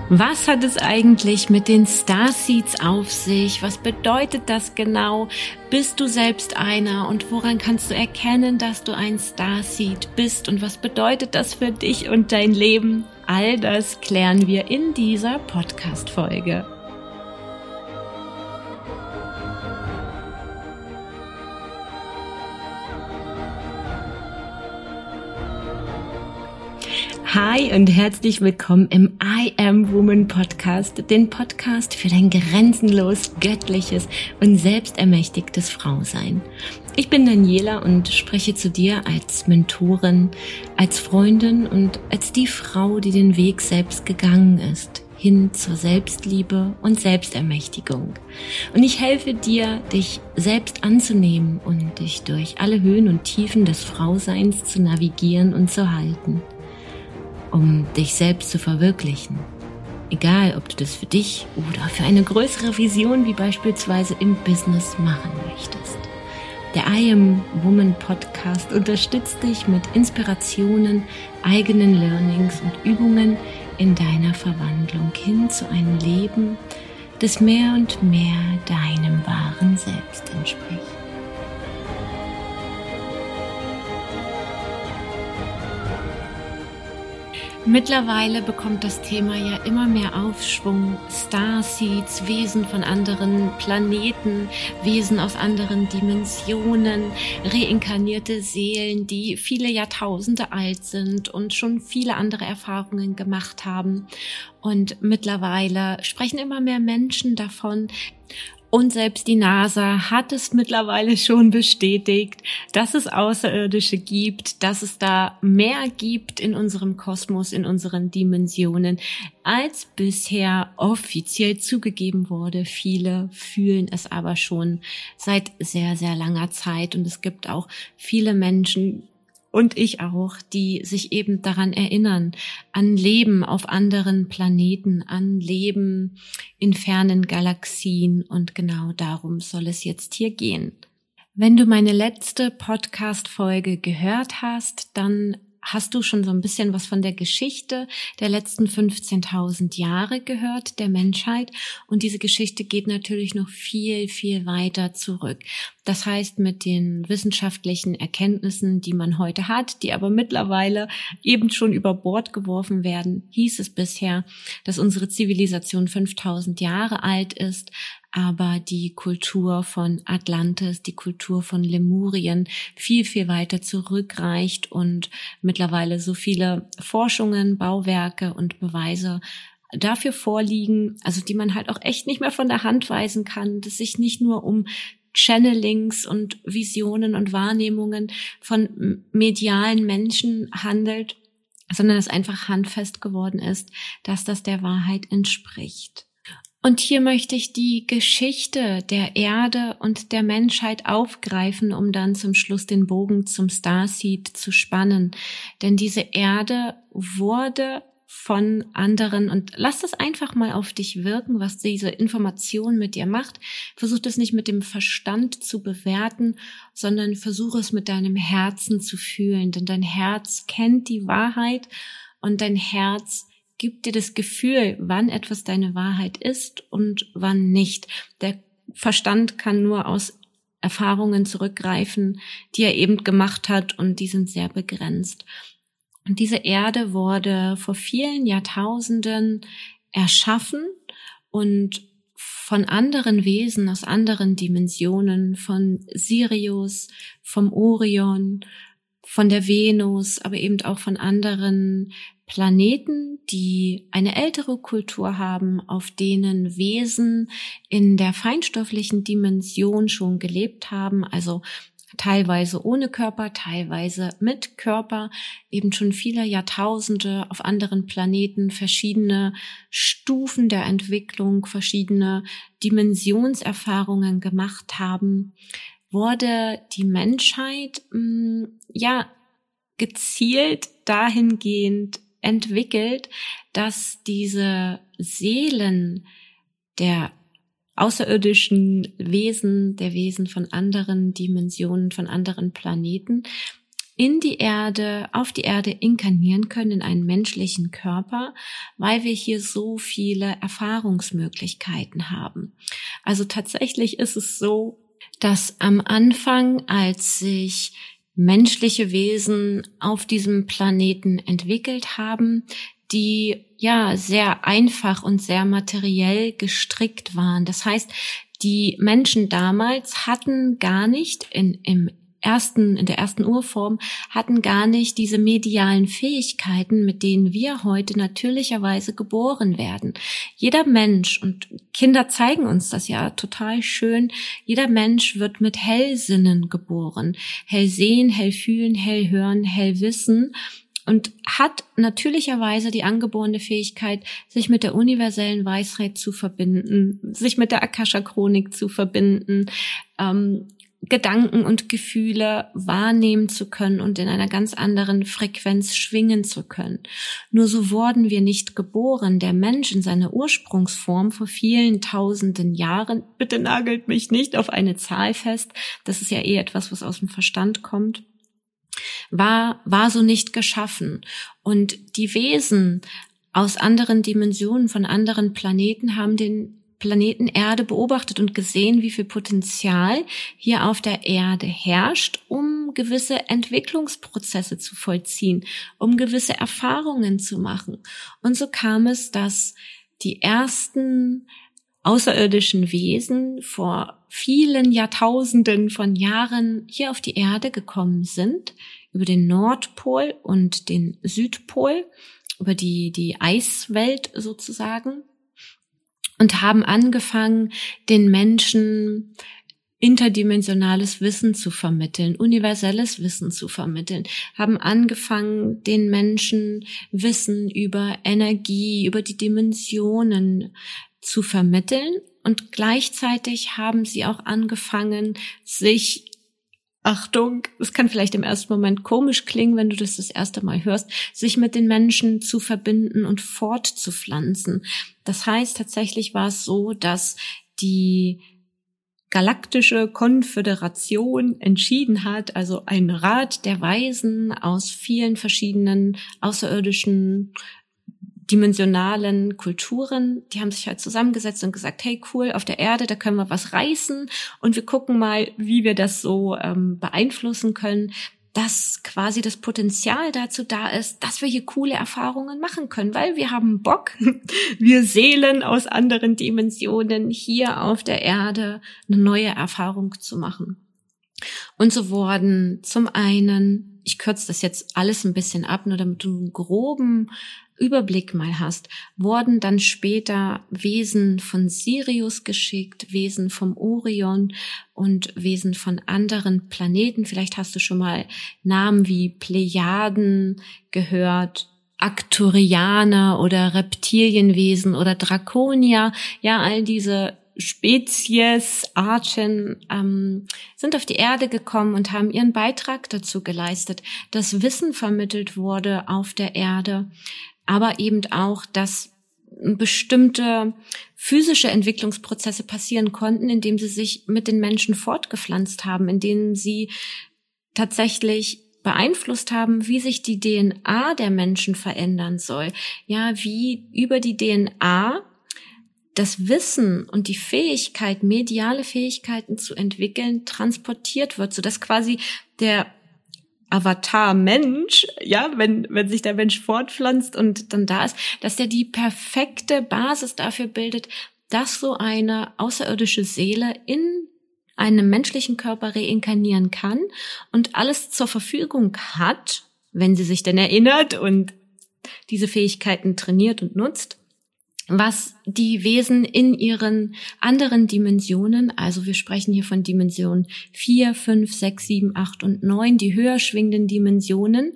Was hat es eigentlich mit den Starseeds auf sich? Was bedeutet das genau? Bist du selbst einer? Und woran kannst du erkennen, dass du ein Starseed bist? Und was bedeutet das für dich und dein Leben? All das klären wir in dieser Podcast-Folge. Hi und herzlich willkommen im I Am Woman Podcast, den Podcast für dein grenzenlos göttliches und selbstermächtigtes Frausein. Ich bin Daniela und spreche zu dir als Mentorin, als Freundin und als die Frau, die den Weg selbst gegangen ist, hin zur Selbstliebe und Selbstermächtigung. Und ich helfe dir, dich selbst anzunehmen und dich durch alle Höhen und Tiefen des Frauseins zu navigieren und zu halten, um dich selbst zu verwirklichen. Egal, ob du das für dich oder für eine größere Vision wie beispielsweise im Business machen möchtest. Der I Am Woman Podcast unterstützt dich mit Inspirationen, eigenen Learnings und Übungen in deiner Verwandlung hin zu einem Leben, das mehr und mehr deinem wahren Selbst entspricht. Mittlerweile bekommt das Thema ja immer mehr Aufschwung. Starseeds, Wesen von anderen Planeten, Wesen aus anderen Dimensionen, reinkarnierte Seelen, die viele Jahrtausende alt sind und schon viele andere Erfahrungen gemacht haben. Und mittlerweile sprechen immer mehr Menschen davon. Und selbst die NASA hat es mittlerweile schon bestätigt, dass es Außerirdische gibt, dass es da mehr gibt in unserem Kosmos, in unseren Dimensionen, als bisher offiziell zugegeben wurde. Viele fühlen es aber schon seit sehr, sehr langer Zeit. Und es gibt auch viele Menschen, und ich auch, die sich eben daran erinnern, an Leben auf anderen Planeten, an Leben in fernen Galaxien, und genau darum soll es jetzt hier gehen. Wenn du meine letzte Podcast-Folge gehört hast, dann hast du schon so ein bisschen was von der Geschichte der letzten 15.000 Jahre gehört, der Menschheit. Und diese Geschichte geht natürlich noch viel, viel weiter zurück. Das heißt, mit den wissenschaftlichen Erkenntnissen, die man heute hat, die aber mittlerweile eben schon über Bord geworfen werden, hieß es bisher, dass unsere Zivilisation 5.000 Jahre alt ist, aber die Kultur von Atlantis, die Kultur von Lemurien viel, viel weiter zurückreicht und mittlerweile so viele Forschungen, Bauwerke und Beweise dafür vorliegen, also die man halt auch echt nicht mehr von der Hand weisen kann, dass sich nicht nur um Channelings und Visionen und Wahrnehmungen von medialen Menschen handelt, sondern es einfach handfest geworden ist, dass das der Wahrheit entspricht. Und hier möchte ich die Geschichte der Erde und der Menschheit aufgreifen, um dann zum Schluss den Bogen zum Starseed zu spannen. Denn diese Erde wurde von anderen, und lass das einfach mal auf dich wirken, was diese Information mit dir macht. Versuch das nicht mit dem Verstand zu bewerten, sondern versuch es mit deinem Herzen zu fühlen. Denn dein Herz kennt die Wahrheit und dein Herz gibt dir das Gefühl, wann etwas deine Wahrheit ist und wann nicht. Der Verstand kann nur aus Erfahrungen zurückgreifen, die er eben gemacht hat, und die sind sehr begrenzt. Und diese Erde wurde vor vielen Jahrtausenden erschaffen und von anderen Wesen aus anderen Dimensionen, von Sirius, vom Orion, von der Venus, aber eben auch von anderen Planeten, die eine ältere Kultur haben, auf denen Wesen in der feinstofflichen Dimension schon gelebt haben, also teilweise ohne Körper, teilweise mit Körper, eben schon viele Jahrtausende auf anderen Planeten, verschiedene Stufen der Entwicklung, verschiedene Dimensionserfahrungen gemacht haben, wurde die Menschheit gezielt dahingehend entwickelt, dass diese Seelen der außerirdischen Wesen, der Wesen von anderen Dimensionen, von anderen Planeten, auf die Erde inkarnieren können, in einen menschlichen Körper, weil wir hier so viele Erfahrungsmöglichkeiten haben. Also tatsächlich ist es so, dass am Anfang, als sich menschliche Wesen auf diesem Planeten entwickelt haben, die ja sehr einfach und sehr materiell gestrickt waren. Das heißt, die Menschen damals hatten gar nicht in der ersten Urform hatten gar nicht diese medialen Fähigkeiten, mit denen wir heute natürlicherweise geboren werden. Jeder Mensch, und Kinder zeigen uns das ja total schön, jeder Mensch wird mit Hellsinnen geboren. Hell sehen, hell fühlen, hell hören, hell wissen. Und hat natürlicherweise die angeborene Fähigkeit, sich mit der universellen Weisheit zu verbinden, sich mit der Akasha-Chronik zu verbinden, Gedanken und Gefühle wahrnehmen zu können und in einer ganz anderen Frequenz schwingen zu können. Nur so wurden wir nicht geboren. Der Mensch in seiner Ursprungsform vor vielen tausenden Jahren, bitte nagelt mich nicht auf eine Zahl fest, das ist ja etwas, was aus dem Verstand kommt, war so nicht geschaffen. Und die Wesen aus anderen Dimensionen, von anderen Planeten, haben den Planeten Erde beobachtet und gesehen, wie viel Potenzial hier auf der Erde herrscht, um gewisse Entwicklungsprozesse zu vollziehen, um gewisse Erfahrungen zu machen. Und so kam es, dass die ersten außerirdischen Wesen vor vielen Jahrtausenden von Jahren hier auf die Erde gekommen sind, über den Nordpol und den Südpol, über die Eiswelt sozusagen, und haben angefangen, den Menschen interdimensionales Wissen zu vermitteln, universelles Wissen zu vermitteln, haben angefangen, den Menschen Wissen über Energie, über die Dimensionen zu vermitteln, und gleichzeitig haben sie auch angefangen, sich, Achtung, es kann vielleicht im ersten Moment komisch klingen, wenn du das erste Mal hörst, sich mit den Menschen zu verbinden und fortzupflanzen. Das heißt, tatsächlich war es so, dass die Galaktische Konföderation entschieden hat, also ein Rat der Weisen aus vielen verschiedenen außerirdischen dimensionalen Kulturen, die haben sich halt zusammengesetzt und gesagt, hey cool, auf der Erde, da können wir was reißen und wir gucken mal, wie wir das so beeinflussen können, dass quasi das Potenzial dazu da ist, dass wir hier coole Erfahrungen machen können, weil wir haben Bock, wir Seelen aus anderen Dimensionen hier auf der Erde eine neue Erfahrung zu machen. Und so wurden zum einen, ich kürze das jetzt alles ein bisschen ab, nur damit du einen groben Überblick mal hast, wurden dann später Wesen von Sirius geschickt, Wesen vom Orion und Wesen von anderen Planeten. Vielleicht hast du schon mal Namen wie Plejaden gehört, Arcturianer oder Reptilienwesen oder Draconier. Ja, all diese Spezies, Arten sind auf die Erde gekommen und haben ihren Beitrag dazu geleistet, dass Wissen vermittelt wurde auf der Erde, aber eben auch, dass bestimmte physische Entwicklungsprozesse passieren konnten, indem sie sich mit den Menschen fortgepflanzt haben, indem sie tatsächlich beeinflusst haben, wie sich die DNA der Menschen verändern soll. Ja, wie über die DNA das Wissen und die Fähigkeit, mediale Fähigkeiten zu entwickeln, transportiert wird, sodass quasi der Avatar-Mensch, ja, wenn sich der Mensch fortpflanzt und dann da ist, dass der die perfekte Basis dafür bildet, dass so eine außerirdische Seele in einem menschlichen Körper reinkarnieren kann und alles zur Verfügung hat, wenn sie sich denn erinnert und diese Fähigkeiten trainiert und nutzt, was die Wesen in ihren anderen Dimensionen, also wir sprechen hier von Dimensionen 4, 5, 6, 7, 8 und 9, die höher schwingenden Dimensionen,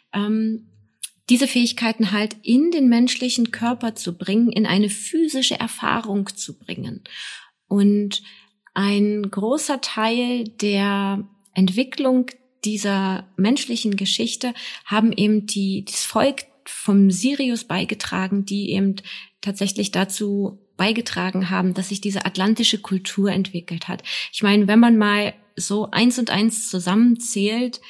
diese Fähigkeiten halt in den menschlichen Körper zu bringen, in eine physische Erfahrung zu bringen. Und ein großer Teil der Entwicklung dieser menschlichen Geschichte haben eben das Volk vom Sirius beigetragen, die eben tatsächlich dazu beigetragen haben, dass sich diese atlantische Kultur entwickelt hat. Ich meine, wenn man mal so 1 und 1 zusammenzählt,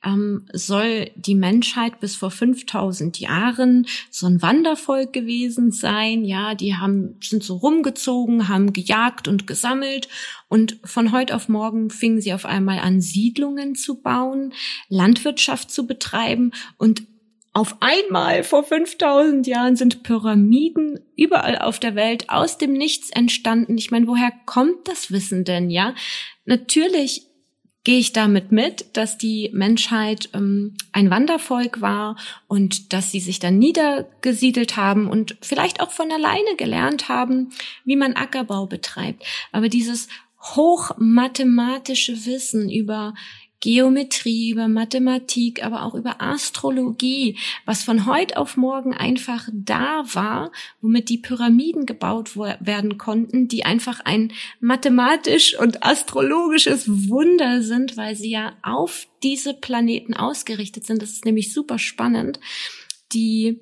soll die Menschheit bis vor 5000 Jahren so ein Wandervolk gewesen sein. Ja, die sind so rumgezogen, haben gejagt und gesammelt und von heute auf morgen fingen sie auf einmal an, Siedlungen zu bauen, Landwirtschaft zu betreiben und auf einmal vor 5000 Jahren sind Pyramiden überall auf der Welt aus dem Nichts entstanden. Ich meine, woher kommt das Wissen denn, ja? Natürlich gehe ich damit mit, dass die Menschheit ein Wandervolk war und dass sie sich dann niedergesiedelt haben und vielleicht auch von alleine gelernt haben, wie man Ackerbau betreibt. Aber dieses hochmathematische Wissen über Geometrie, über Mathematik, aber auch über Astrologie, was von heute auf morgen einfach da war, womit die Pyramiden gebaut werden konnten, die einfach ein mathematisch und astrologisches Wunder sind, weil sie ja auf diese Planeten ausgerichtet sind. Das ist nämlich super spannend. Die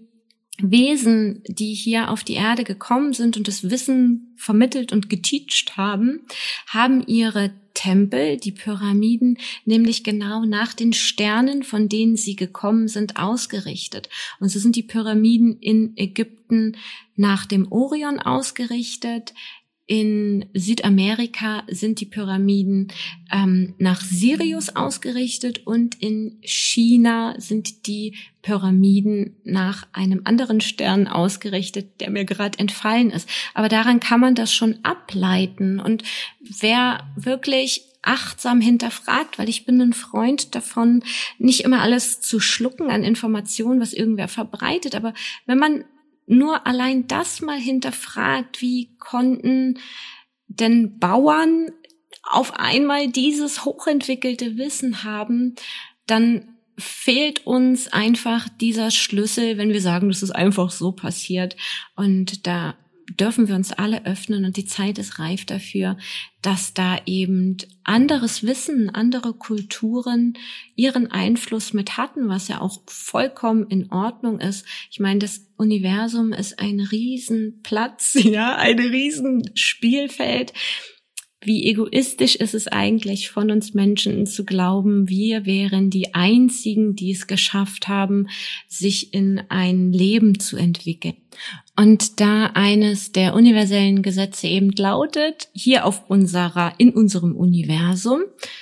Wesen, die hier auf die Erde gekommen sind und das Wissen vermittelt und geteacht haben, haben ihre Tempel, die Pyramiden, nämlich genau nach den Sternen, von denen sie gekommen sind, ausgerichtet. Und so sind die Pyramiden in Ägypten nach dem Orion ausgerichtet. In Südamerika sind die Pyramiden nach Sirius ausgerichtet und in China sind die Pyramiden nach einem anderen Stern ausgerichtet, der mir gerade entfallen ist. Aber daran kann man das schon ableiten. Und wer wirklich achtsam hinterfragt, weil ich bin ein Freund davon, nicht immer alles zu schlucken an Informationen, was irgendwer verbreitet, aber wenn man nur allein das mal hinterfragt, wie konnten denn Bauern auf einmal dieses hochentwickelte Wissen haben, dann fehlt uns einfach dieser Schlüssel, wenn wir sagen, das ist einfach so passiert. Und da dürfen wir uns alle öffnen und die Zeit ist reif dafür, dass da eben anderes Wissen, andere Kulturen ihren Einfluss mit hatten, was ja auch vollkommen in Ordnung ist. Ich meine, das Universum ist ein Riesenplatz, ja, ein Riesenspielfeld. Wie egoistisch ist es eigentlich von uns Menschen zu glauben, wir wären die Einzigen, die es geschafft haben, sich in ein Leben zu entwickeln. Und da eines der universellen Gesetze eben lautet, hier in unserem Universum,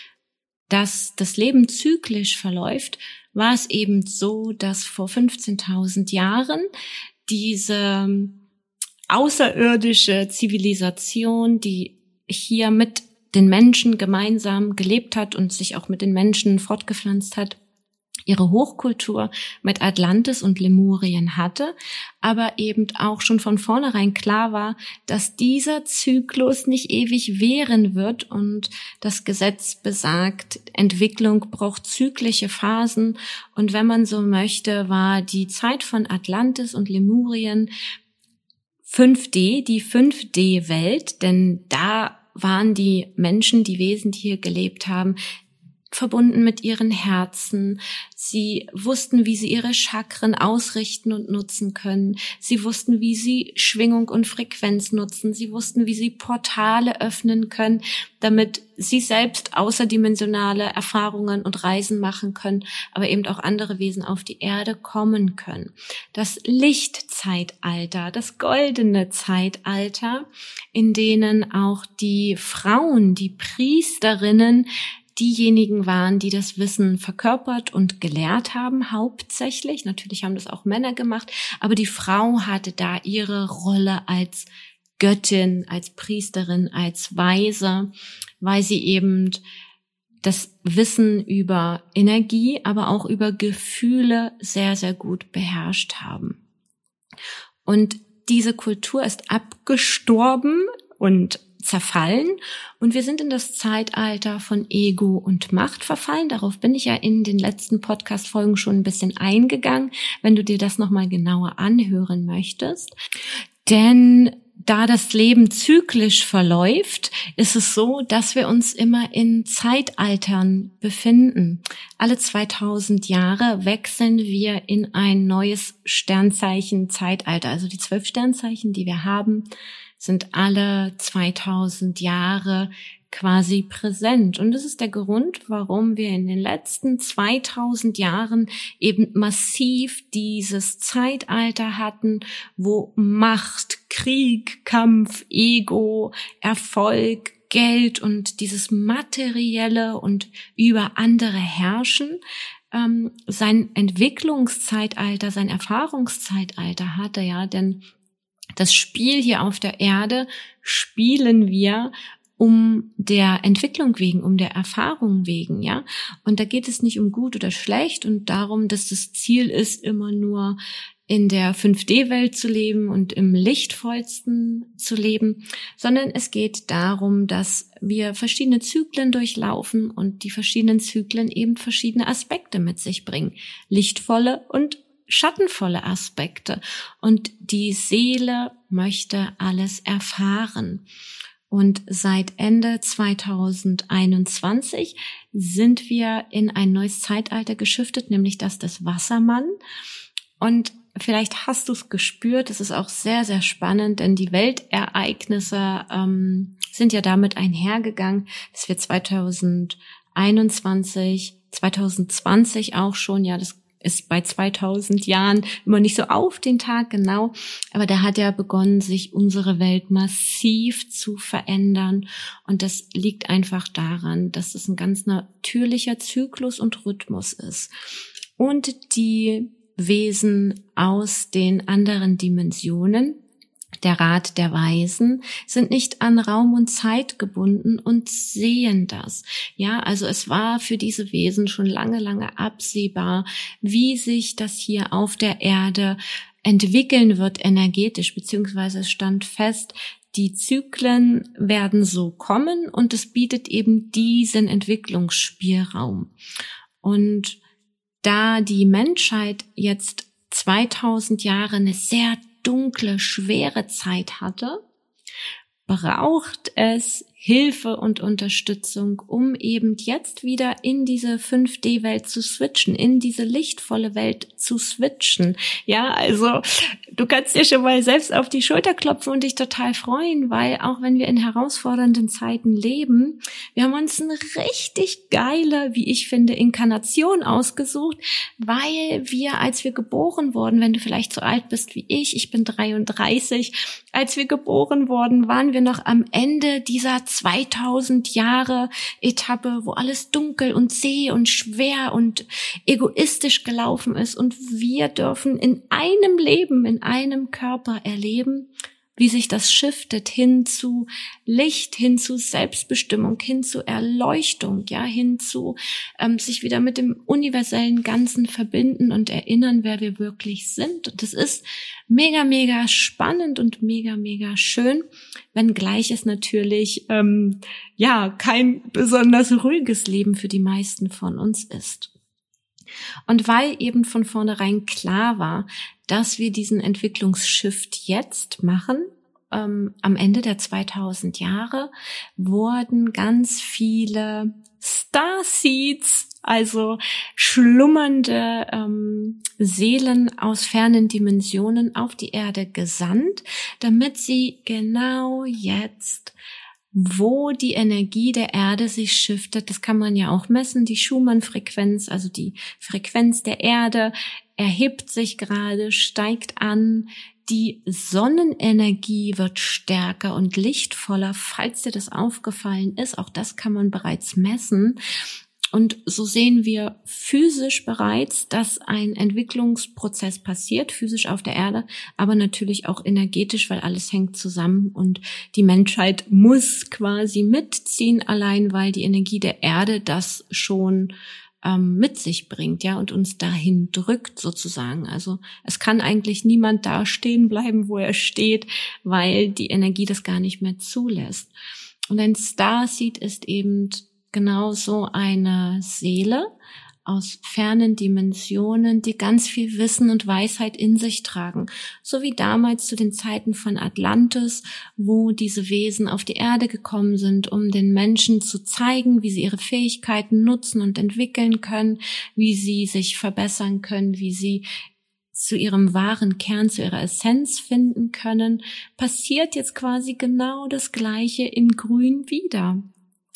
dass das Leben zyklisch verläuft, war es eben so, dass vor 15.000 Jahren diese außerirdische Zivilisation, die hier mit den Menschen gemeinsam gelebt hat und sich auch mit den Menschen fortgepflanzt hat, ihre Hochkultur mit Atlantis und Lemurien hatte, aber eben auch schon von vornherein klar war, dass dieser Zyklus nicht ewig währen wird und das Gesetz besagt, Entwicklung braucht zyklische Phasen und wenn man so möchte, war die Zeit von Atlantis und Lemurien 5D, die 5D-Welt, denn da waren die Menschen, die Wesen, die hier gelebt haben, verbunden mit ihren Herzen. Sie wussten, wie sie ihre Chakren ausrichten und nutzen können. Sie wussten, wie sie Schwingung und Frequenz nutzen. Sie wussten, wie sie Portale öffnen können, damit sie selbst außerdimensionale Erfahrungen und Reisen machen können, aber eben auch andere Wesen auf die Erde kommen können. Das Lichtzeitalter, das goldene Zeitalter, in denen auch die Frauen, die Priesterinnen, diejenigen waren, die das Wissen verkörpert und gelehrt haben, hauptsächlich. Natürlich haben das auch Männer gemacht, aber die Frau hatte da ihre Rolle als Göttin, als Priesterin, als Weise, weil sie eben das Wissen über Energie, aber auch über Gefühle sehr, sehr gut beherrscht haben. Und diese Kultur ist abgestorben und zerfallen und wir sind in das Zeitalter von Ego und Macht verfallen. Darauf bin ich ja in den letzten Podcast-Folgen schon ein bisschen eingegangen, wenn du dir das nochmal genauer anhören möchtest. Denn da das Leben zyklisch verläuft, ist es so, dass wir uns immer in Zeitaltern befinden. Alle 2000 Jahre wechseln wir in ein neues Sternzeichen-Zeitalter. Also die 12 Sternzeichen, die wir haben, sind alle 2000 Jahre quasi präsent. Und das ist der Grund, warum wir in den letzten 2000 Jahren eben massiv dieses Zeitalter hatten, wo Macht, Krieg, Kampf, Ego, Erfolg, Geld und dieses Materielle und über andere herrschen, sein Entwicklungszeitalter, sein Erfahrungszeitalter hatte, ja, denn das Spiel hier auf der Erde spielen wir um der Entwicklung wegen, um der Erfahrung wegen, ja. Und da geht es nicht um gut oder schlecht und darum, dass das Ziel ist, immer nur in der 5D-Welt zu leben und im lichtvollsten zu leben, sondern es geht darum, dass wir verschiedene Zyklen durchlaufen und die verschiedenen Zyklen eben verschiedene Aspekte mit sich bringen. Lichtvolle und schattenvolle Aspekte. Und die Seele möchte alles erfahren. Und seit Ende 2021 sind wir in ein neues Zeitalter geschiftet, nämlich das des Wassermann. Und vielleicht hast du es gespürt, es ist auch sehr, sehr spannend, denn die Weltereignisse sind ja damit einhergegangen, dass wir 2021, 2020 auch schon, ja, das ist bei 2000 Jahren immer nicht so auf den Tag genau, aber da hat ja begonnen, sich unsere Welt massiv zu verändern und das liegt einfach daran, dass es ein ganz natürlicher Zyklus und Rhythmus ist und die Wesen aus den anderen Dimensionen, der Rat der Weisen, sind nicht an Raum und Zeit gebunden und sehen das. Ja, also es war für diese Wesen schon lange, lange absehbar, wie sich das hier auf der Erde entwickeln wird energetisch, beziehungsweise es stand fest, die Zyklen werden so kommen und es bietet eben diesen Entwicklungsspielraum. Und da die Menschheit jetzt 2000 Jahre eine sehr dunkle, schwere Zeit hatte, braucht es Hilfe und Unterstützung, um eben jetzt wieder in diese 5D-Welt zu switchen, in diese lichtvolle Welt zu switchen. Ja, also du kannst dir schon mal selbst auf die Schulter klopfen und dich total freuen, weil auch wenn wir in herausfordernden Zeiten leben, wir haben uns eine richtig geile, wie ich finde, Inkarnation ausgesucht, weil wir, als wir geboren wurden, wenn du vielleicht so alt bist wie ich bin 33, als wir geboren wurden, waren wir noch am Ende dieser 2000 Jahre Etappe, wo alles dunkel und zäh und schwer und egoistisch gelaufen ist und wir dürfen in einem Leben, in einem Körper erleben, wie sich das shiftet hin zu Licht, hin zu Selbstbestimmung, hin zu Erleuchtung, ja, hin zu sich wieder mit dem universellen Ganzen verbinden und erinnern, wer wir wirklich sind. Und das ist mega, mega spannend und mega, mega schön, wenngleich es natürlich kein besonders ruhiges Leben für die meisten von uns ist. Und weil eben von vornherein klar war, dass wir diesen Entwicklungsshift jetzt machen, am Ende der 2000 Jahre wurden ganz viele Starseeds, also schlummernde Seelen aus fernen Dimensionen auf die Erde gesandt, damit sie genau jetzt, wo die Energie der Erde sich shiftet, das kann man ja auch messen, die Schumann-Frequenz, also die Frequenz der Erde erhebt sich gerade, steigt an, die Sonnenenergie wird stärker und lichtvoller, falls dir das aufgefallen ist, auch das kann man bereits messen. Und so sehen wir physisch bereits, dass ein Entwicklungsprozess passiert, physisch auf der Erde, aber natürlich auch energetisch, weil alles hängt zusammen und die Menschheit muss quasi mitziehen, allein weil die Energie der Erde das schon mit sich bringt, ja, und uns dahin drückt sozusagen. Also es kann eigentlich niemand da stehen bleiben, wo er steht, weil die Energie das gar nicht mehr zulässt. Und ein Starseed ist eben genauso eine Seele aus fernen Dimensionen, die ganz viel Wissen und Weisheit in sich tragen. So wie damals zu den Zeiten von Atlantis, wo diese Wesen auf die Erde gekommen sind, um den Menschen zu zeigen, wie sie ihre Fähigkeiten nutzen und entwickeln können, wie sie sich verbessern können, wie sie zu ihrem wahren Kern, zu ihrer Essenz finden können, passiert jetzt quasi genau das Gleiche in Grün wieder.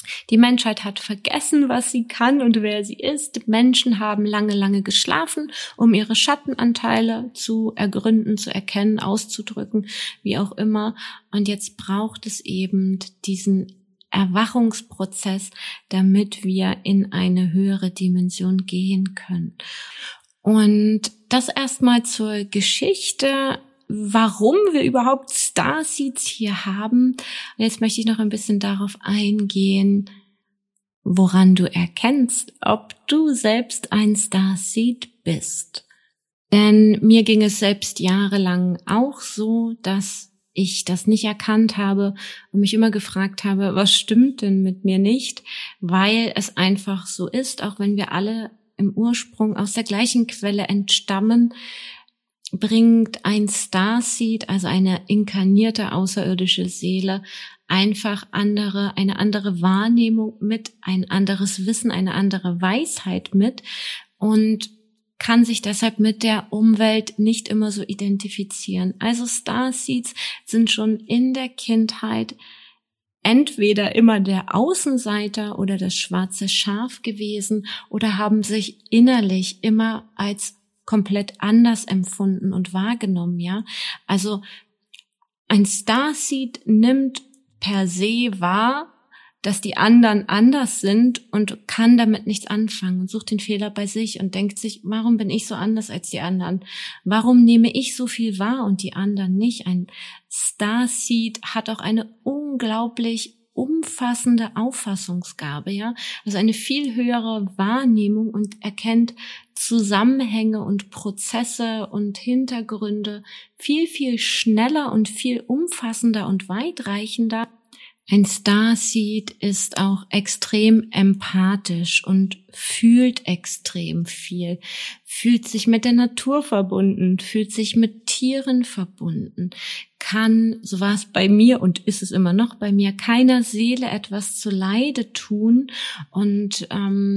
Die Menschheit hat vergessen, was sie kann und wer sie ist. Menschen haben lange, lange geschlafen, um ihre Schattenanteile zu ergründen, zu erkennen, auszudrücken, wie auch immer. Und jetzt braucht es eben diesen Erwachungsprozess, damit wir in eine höhere Dimension gehen können. Und das erstmal zur Geschichte, warum wir überhaupt Starseeds hier haben. Und jetzt möchte ich noch ein bisschen darauf eingehen, woran du erkennst, ob du selbst ein Starseed bist. Denn mir ging es selbst jahrelang auch so, dass ich das nicht erkannt habe und mich immer gefragt habe, was stimmt denn mit mir nicht? Weil es einfach so ist, auch wenn wir alle im Ursprung aus der gleichen Quelle entstammen, bringt ein Starseed, also eine inkarnierte außerirdische Seele, einfach eine andere Wahrnehmung mit, ein anderes Wissen, eine andere Weisheit mit und kann sich deshalb mit der Umwelt nicht immer so identifizieren. Also Starseeds sind schon in der Kindheit entweder immer der Außenseiter oder das schwarze Schaf gewesen oder haben sich innerlich immer als komplett anders empfunden und wahrgenommen, ja. Also ein Starseed nimmt per se wahr, dass die anderen anders sind und kann damit nichts anfangen und sucht den Fehler bei sich und denkt sich, warum bin ich so anders als die anderen? Warum nehme ich so viel wahr und die anderen nicht? Ein Starseed hat auch eine unglaublich umfassende Auffassungsgabe, ja, also eine viel höhere Wahrnehmung und erkennt Zusammenhänge und Prozesse und Hintergründe viel, viel schneller und viel umfassender und weitreichender. Ein Starseed ist auch extrem empathisch und fühlt extrem viel, fühlt sich mit der Natur verbunden, fühlt sich mit Tieren verbunden, kann, so war es bei mir und ist es immer noch bei mir, keiner Seele etwas zuleide tun und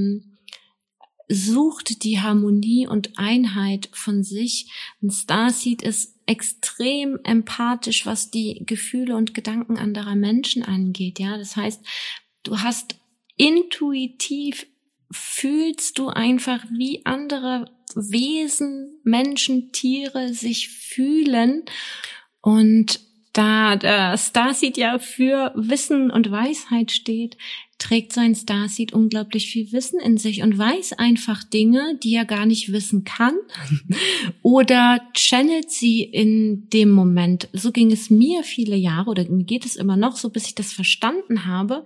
sucht die Harmonie und Einheit von sich. Ein Starseed ist extrem empathisch, was die Gefühle und Gedanken anderer Menschen angeht. Ja, das heißt, du hast intuitiv fühlst du einfach, wie andere Wesen, Menschen, Tiere sich fühlen. Und da der Starseed ja für Wissen und Weisheit steht, trägt sein Starseed unglaublich viel Wissen in sich und weiß einfach Dinge, die er gar nicht wissen kann oder channelt sie in dem Moment. So ging es mir viele Jahre oder mir geht es immer noch so, bis ich das verstanden habe.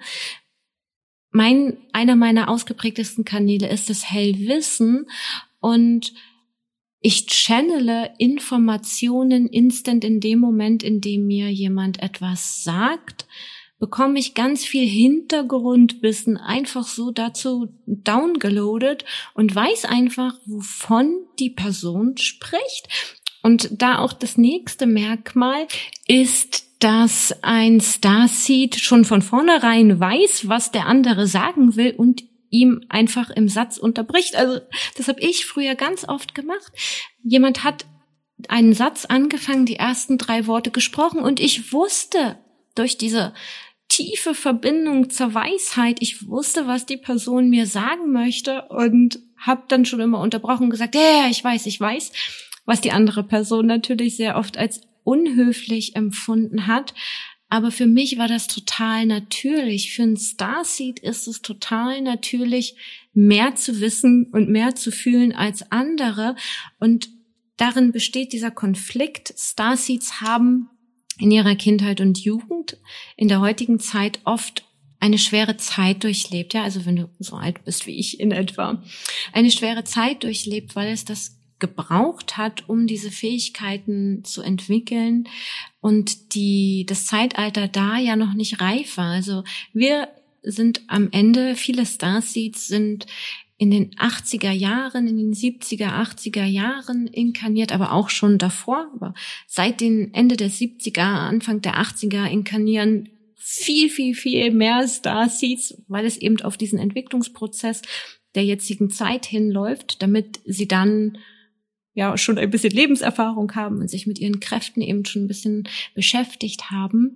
Einer meiner ausgeprägtesten Kanäle ist das Hellwissen und ich channele Informationen instant in dem Moment, in dem mir jemand etwas sagt, bekomme ich ganz viel Hintergrundwissen einfach so dazu downgeloadet und weiß einfach, wovon die Person spricht. Und da auch das nächste Merkmal ist, dass ein Starseed schon von vornherein weiß, was der andere sagen will und ihm einfach im Satz unterbricht. Also das habe ich früher ganz oft gemacht. Jemand hat einen Satz angefangen, die ersten 3 Worte gesprochen und ich wusste durch diese tiefe Verbindung zur Weisheit, ich wusste, was die Person mir sagen möchte und habe dann schon immer unterbrochen und gesagt, ja, ich weiß, was die andere Person natürlich sehr oft als unhöflich empfunden hat. Aber für mich war das total natürlich. Für ein Starseed ist es total natürlich, mehr zu wissen und mehr zu fühlen als andere. Und darin besteht dieser Konflikt. Starseeds haben in ihrer Kindheit und Jugend in der heutigen Zeit oft eine schwere Zeit durchlebt. Ja, also wenn du so alt bist wie ich in etwa, eine schwere Zeit durchlebt, weil es das gebraucht hat, um diese Fähigkeiten zu entwickeln und das Zeitalter da ja noch nicht reif war. Also wir sind am Ende, viele Starseeds sind in den 80er Jahren, in den 70er, 80er Jahren inkarniert, aber auch schon davor. Aber seit den Ende der 70er, Anfang der 80er inkarnieren viel, viel, viel mehr Starseeds, weil es eben auf diesen Entwicklungsprozess der jetzigen Zeit hinläuft, damit sie dann ja schon ein bisschen Lebenserfahrung haben und sich mit ihren Kräften eben schon ein bisschen beschäftigt haben.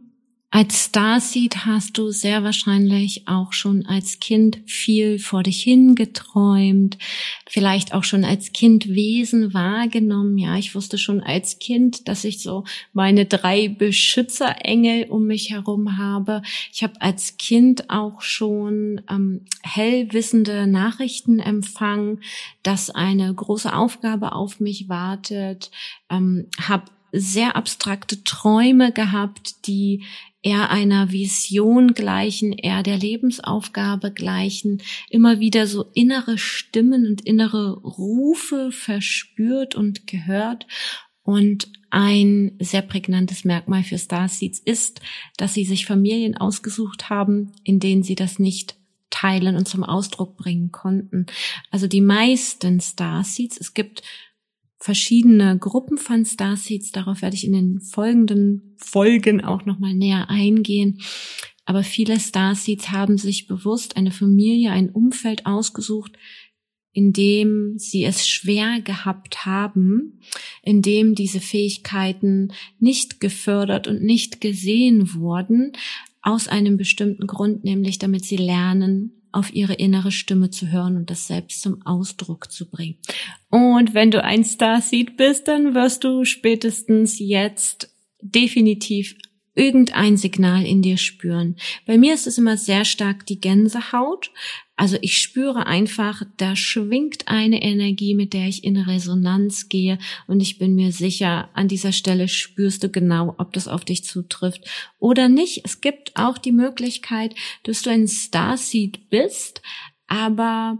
Als Starseed hast du sehr wahrscheinlich auch schon als Kind viel vor dich hingeträumt, vielleicht auch schon als Kind Wesen wahrgenommen. Ja, ich wusste schon als Kind, dass ich so meine 3 Beschützerengel um mich herum habe. Ich habe als Kind auch schon hellwissende Nachrichten empfangen, dass eine große Aufgabe auf mich wartet, habe sehr abstrakte Träume gehabt, die eher einer Vision gleichen, eher der Lebensaufgabe gleichen, immer wieder so innere Stimmen und innere Rufe verspürt und gehört. Und ein sehr prägnantes Merkmal für Starseeds ist, dass sie sich Familien ausgesucht haben, in denen sie das nicht teilen und zum Ausdruck bringen konnten. Also die meisten Starseeds, es gibt verschiedene Gruppen von Starseeds, darauf werde ich in den folgenden Folgen auch nochmal näher eingehen. Aber viele Starseeds haben sich bewusst eine Familie, ein Umfeld ausgesucht, in dem sie es schwer gehabt haben, in dem diese Fähigkeiten nicht gefördert und nicht gesehen wurden, aus einem bestimmten Grund, nämlich damit sie lernen, auf ihre innere Stimme zu hören und das selbst zum Ausdruck zu bringen. Und wenn du ein Starseed bist, dann wirst du spätestens jetzt definitiv irgendein Signal in dir spüren. Bei mir ist es immer sehr stark die Gänsehaut. Also ich spüre einfach, da schwingt eine Energie, mit der ich in Resonanz gehe, und ich bin mir sicher, an dieser Stelle spürst du genau, ob das auf dich zutrifft oder nicht. Es gibt auch die Möglichkeit, dass du ein Starseed bist, aber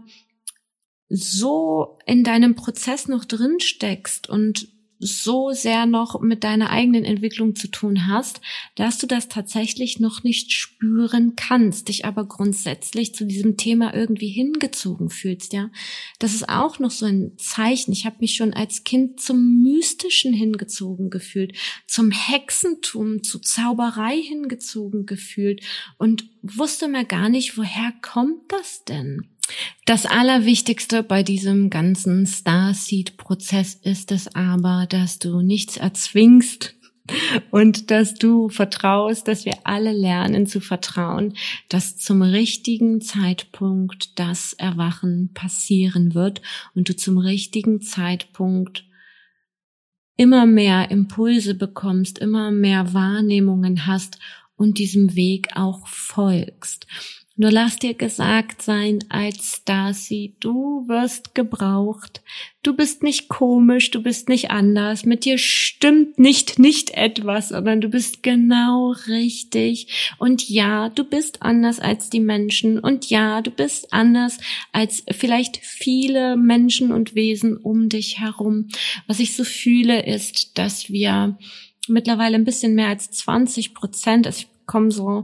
so in deinem Prozess noch drin steckst und so sehr noch mit deiner eigenen Entwicklung zu tun hast, dass du das tatsächlich noch nicht spüren kannst, dich aber grundsätzlich zu diesem Thema irgendwie hingezogen fühlst, ja. Das ist auch noch so ein Zeichen. Ich habe mich schon als Kind zum Mystischen hingezogen gefühlt, zum Hexentum, zu Zauberei hingezogen gefühlt und wusste mir gar nicht, woher kommt das denn? Das Allerwichtigste bei diesem ganzen Starseed-Prozess ist es aber, dass du nichts erzwingst und dass du vertraust, dass wir alle lernen zu vertrauen, dass zum richtigen Zeitpunkt das Erwachen passieren wird und du zum richtigen Zeitpunkt immer mehr Impulse bekommst, immer mehr Wahrnehmungen hast und diesem Weg auch folgst. Nur lass dir gesagt sein, als Starseed, du wirst gebraucht. Du bist nicht komisch, du bist nicht anders. Mit dir stimmt nicht etwas, sondern du bist genau richtig. Und ja, du bist anders als die Menschen. Und ja, du bist anders als vielleicht viele Menschen und Wesen um dich herum. Was ich so fühle, ist, dass wir mittlerweile ein bisschen mehr als 20%, also ich kommen so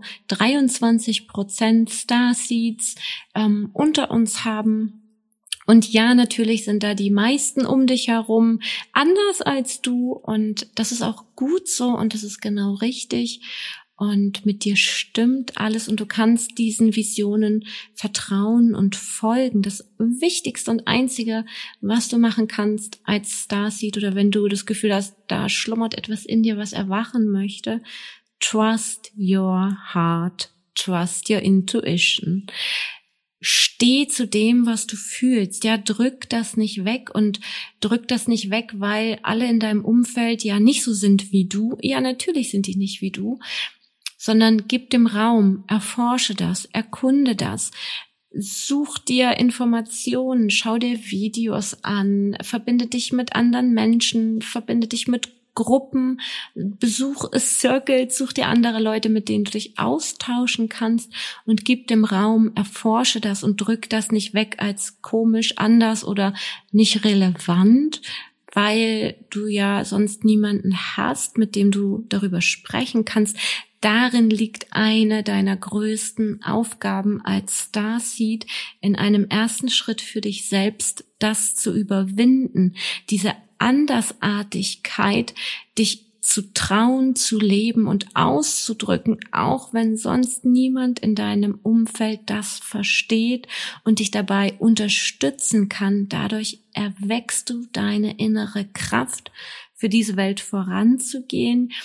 23% Starseeds unter uns haben. Und ja, natürlich sind da die meisten um dich herum anders als du, und das ist auch gut so und das ist genau richtig. Und mit dir stimmt alles und du kannst diesen Visionen vertrauen und folgen. Das Wichtigste und Einzige, was du machen kannst als Starseed, oder wenn du das Gefühl hast, da schlummert etwas in dir, was erwachen möchte, trust your heart, trust your intuition. Steh zu dem, was du fühlst. Ja, drück das nicht weg, und drück das nicht weg, weil alle in deinem Umfeld ja nicht so sind wie du. Ja, natürlich sind die nicht wie du, sondern gib dem Raum, erforsche das, erkunde das. Such dir Informationen, schau dir Videos an, verbinde dich mit anderen Menschen, verbinde dich mit Gruppen, besuch Circles, such dir andere Leute, mit denen du dich austauschen kannst, und gib dem Raum, erforsche das und drück das nicht weg als komisch, anders oder nicht relevant, weil du ja sonst niemanden hast, mit dem du darüber sprechen kannst. Darin liegt eine deiner größten Aufgaben als Starseed, in einem ersten Schritt für dich selbst das zu überwinden, diese Andersartigkeit, dich zu trauen, zu leben und auszudrücken, auch wenn sonst niemand in deinem Umfeld das versteht und dich dabei unterstützen kann. Dadurch erweckst du deine innere Kraft, für diese Welt voranzugehen.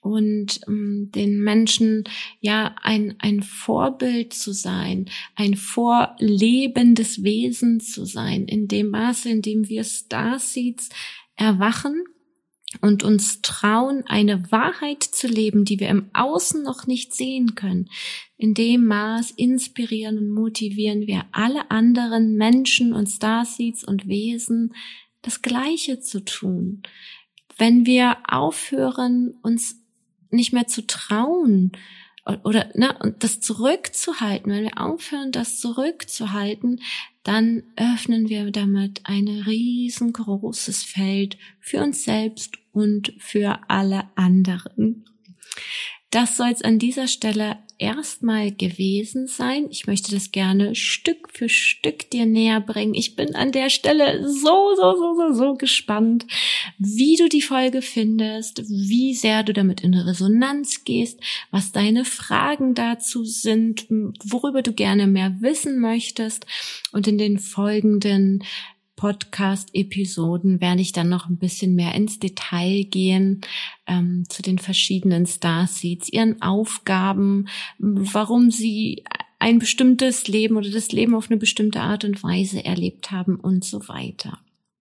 und den Menschen ja ein Vorbild zu sein, ein vorlebendes Wesen zu sein, in dem Maße, in dem wir Starseeds erwachen und uns trauen, eine Wahrheit zu leben, die wir im Außen noch nicht sehen können. In dem Maß inspirieren und motivieren wir alle anderen Menschen und Starseeds und Wesen, das Gleiche zu tun. Wenn wir aufhören, uns nicht mehr zu trauen oder und das zurückzuhalten, wenn wir aufhören, das zurückzuhalten, dann öffnen wir damit ein riesengroßes Feld für uns selbst und für alle anderen. Das soll es an dieser Stelle erstmal gewesen sein. Ich möchte das gerne Stück für Stück dir näher bringen. Ich bin an der Stelle so gespannt, wie du die Folge findest, wie sehr du damit in Resonanz gehst, was deine Fragen dazu sind, worüber du gerne mehr wissen möchtest. Und in den folgenden Podcast-Episoden werde ich dann noch ein bisschen mehr ins Detail gehen zu den verschiedenen Starseeds, ihren Aufgaben, warum sie ein bestimmtes Leben oder das Leben auf eine bestimmte Art und Weise erlebt haben und so weiter.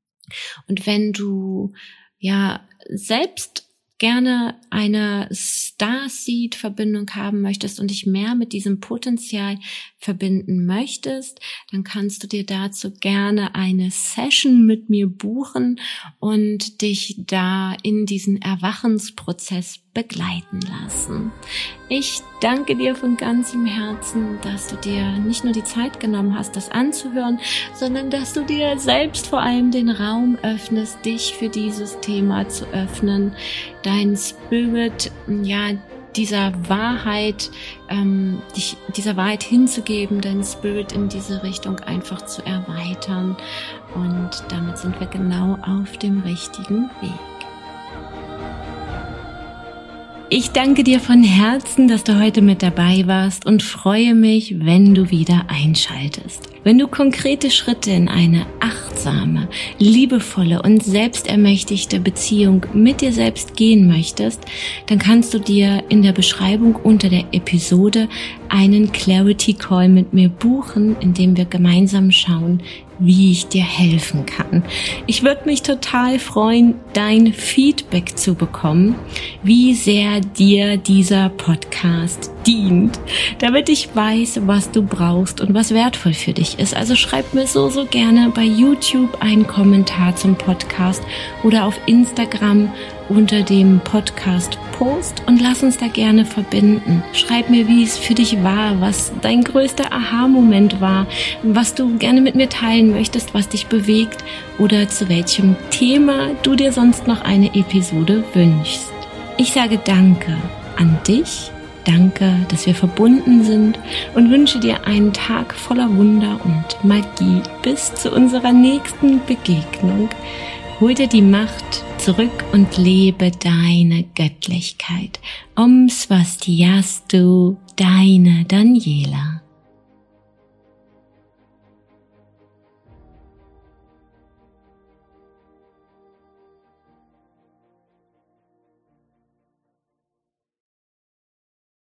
Und wenn du ja selbst gerne eine Starseed-Verbindung haben möchtest und dich mehr mit diesem Potenzial verbinden möchtest, dann kannst du dir dazu gerne eine Session mit mir buchen und dich da in diesen Erwachensprozess begleiten lassen. Ich danke dir von ganzem Herzen, dass du dir nicht nur die Zeit genommen hast, das anzuhören, sondern dass du dir selbst vor allem den Raum öffnest, dich für dieses Thema zu öffnen, dein Spirit, dieser Wahrheit hinzugeben, deinen Spirit in diese Richtung einfach zu erweitern. Und damit sind wir genau auf dem richtigen Weg. Ich danke dir von Herzen, dass du heute mit dabei warst und freue mich, wenn du wieder einschaltest. Wenn du konkrete Schritte in eine achtsame, liebevolle und selbstermächtigte Beziehung mit dir selbst gehen möchtest, dann kannst du dir in der Beschreibung unter der Episode einen Clarity Call mit mir buchen, in dem wir gemeinsam schauen, wie ich dir helfen kann. Ich würde mich total freuen, dein Feedback zu bekommen, wie sehr dir dieser Podcast dient, damit ich weiß, was du brauchst und was wertvoll für dich ist. Also schreib mir so gerne bei YouTube einen Kommentar zum Podcast oder auf Instagram unter dem Podcast-Post und lass uns da gerne verbinden. Schreib mir, wie es für dich war, was dein größter Aha-Moment war, was du gerne mit mir teilen möchtest, was dich bewegt oder zu welchem Thema du dir sonst noch eine Episode wünschst. Ich sage Danke an dich, danke, dass wir verbunden sind und wünsche dir einen Tag voller Wunder und Magie bis zu unserer nächsten Begegnung. Hol dir die Macht zurück und lebe deine Göttlichkeit. Om Swastiastu, deine Daniela.